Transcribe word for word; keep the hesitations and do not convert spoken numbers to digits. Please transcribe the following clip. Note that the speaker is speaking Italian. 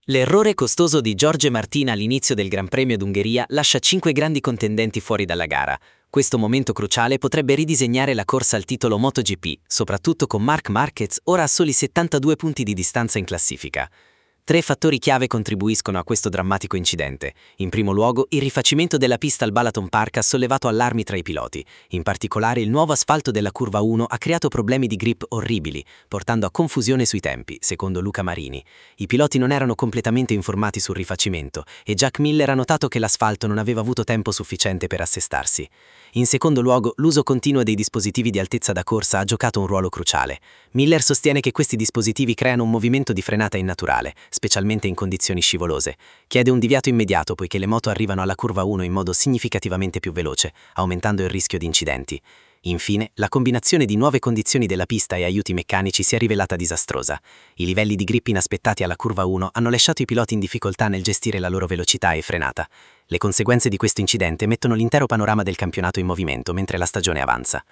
L'errore costoso di Jorge Martin all'inizio del Gran Premio d'Ungheria lascia cinque grandi contendenti fuori dalla gara. Questo momento cruciale potrebbe ridisegnare la corsa al titolo MotoGP, soprattutto con Marc Marquez ora a soli settantadue punti di distanza in classifica. Tre fattori chiave contribuiscono a questo drammatico incidente. In primo luogo, il rifacimento della pista al Balaton Park ha sollevato allarmi tra i piloti. In particolare, il nuovo asfalto della curva uno ha creato problemi di grip orribili, portando a confusione sui tempi, secondo Luca Marini. I piloti non erano completamente informati sul rifacimento e Jack Miller ha notato che l'asfalto non aveva avuto tempo sufficiente per assestarsi. In secondo luogo, l'uso continuo dei dispositivi di altezza da corsa ha giocato un ruolo cruciale. Miller sostiene che questi dispositivi creano un movimento di frenata innaturale, specialmente in condizioni scivolose. Chiede un diviato immediato poiché le moto arrivano alla curva uno in modo significativamente più veloce, aumentando il rischio di incidenti. Infine, la combinazione di nuove condizioni della pista e aiuti meccanici si è rivelata disastrosa. I livelli di grip inaspettati alla curva uno hanno lasciato i piloti in difficoltà nel gestire la loro velocità e frenata. Le conseguenze di questo incidente mettono l'intero panorama del campionato in movimento mentre la stagione avanza.